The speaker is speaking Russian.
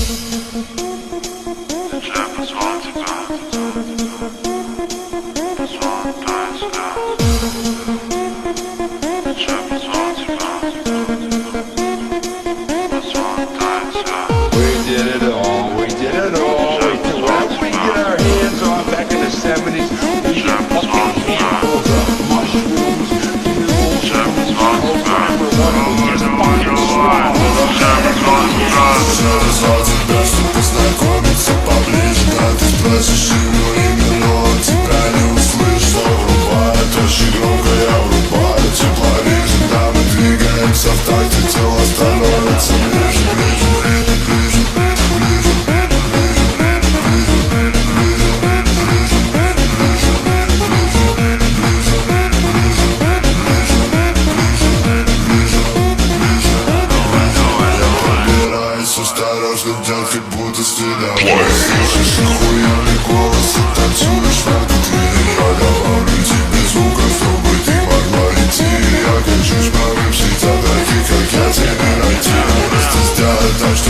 Осторожно, делай, как будто стрелял. Слышишь охуенный голос и танцуешь в этот мир. Я добавлю тебе звука, чтобы ты могла идти. Я хочу шпарым всегда таких, как я, тебе найти. Просто сделай так, что